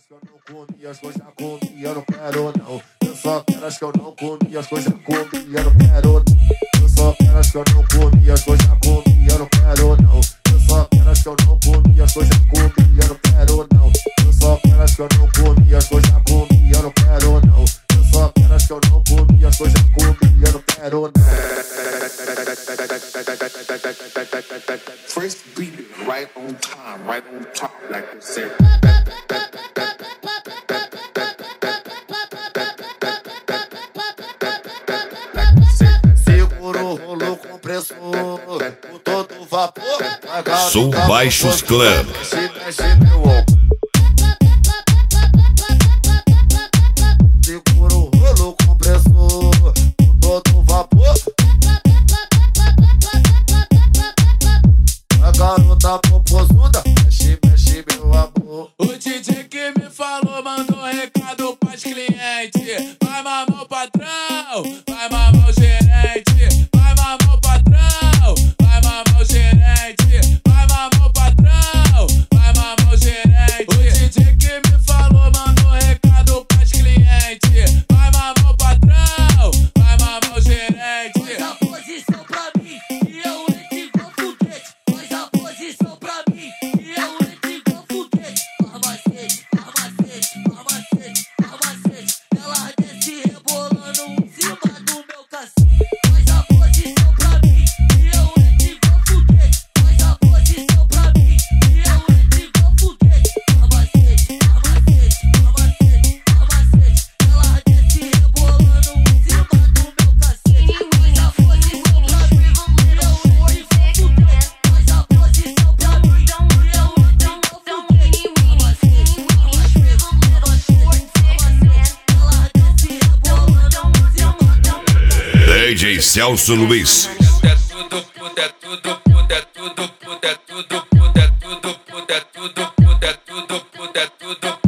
as que eu não comi, as que eu já comi, eu não quero não. Eu só quero as que eu não comi, as que eu já comi, eu não quero não. Eu só quero as que eu não comi, as que eu já comi, eu não quero não. Eu só quero as que eu não comi, as que eu já comi, eu não quero não. Eu só quero as que eu não comi, as que eu já comi, eu não quero não. Eu só quero as que eu não comi, as que eu já comi, eu não quero não. First beat it right on time, right on top, like you said. Seguro o rolo compressor, com todo vapor. Sou Baixos Clã. Mexe meu ombro. Seguro o rolo compressor, com todo vapor. A garota popozuda, mexe meu amor. O DJ que me falou mandou um recado pras clientes. Vai mamar o patrão, vai mamar o gerente. Vai mamar o patrão, vai mamar o gerente. Vai mamar o patrão, vai mamar o gerente. O DJ que me falou mandou um recado pras clientes. Vai mamar o patrão, vai mamar o gerente. Faz a posição pra mim e eu entro igual foguete. Faz a posição pra mim e eu entro igual foguete. Farmacete, farmacete, farmacete, farmacete. Ela desce rebolando em cima do meu cacete. Faz a posição pra mim e eu entro igual foguete. Faz a posição pra mim e eu entro igual foguete. Farmacete, farmacete, farmacete, farmacete. Ela desce rebolando em cima do meu cacete. Faz a posição pra mim e eu entro igual foguete. Faz a posição pra mim e eu entro igual foguete. Farmacete, farmacete, ela desce rebolando em cima do meu cacete. DJ Celso Luiz. Puder tudo, puder tudo, puder tudo, puder tudo, puder tudo, puder tudo, puder tudo, puder tudo.